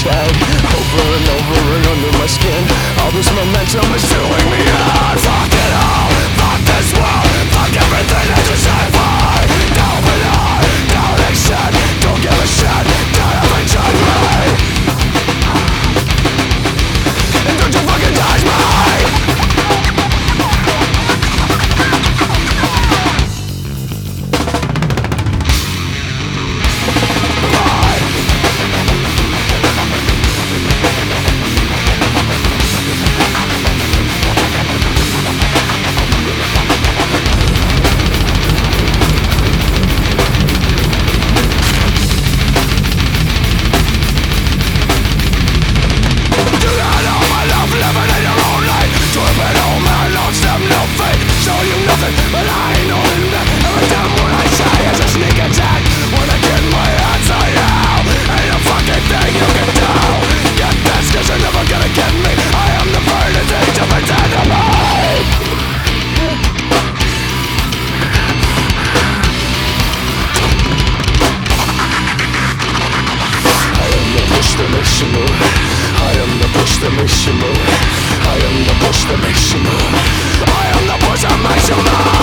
shed over and over and under my skin. All this momentum is doing me out. Fuck it all, fuck this world, fuck everything that you stand for. Don't belong, don't accept, don't give a shit, don't ever judge me. And don't you fucking judge me. But I ain't holding back. Every time what I say is a sneak attack. When I get my hands on you, ain't a fucking thing you can do. Get this, cause you're never gonna get me. I am the burden thing to pretend to be. I am the push that makes you move. I am the push that makes you move. I am the push that makes you move. I am the push that makes you move.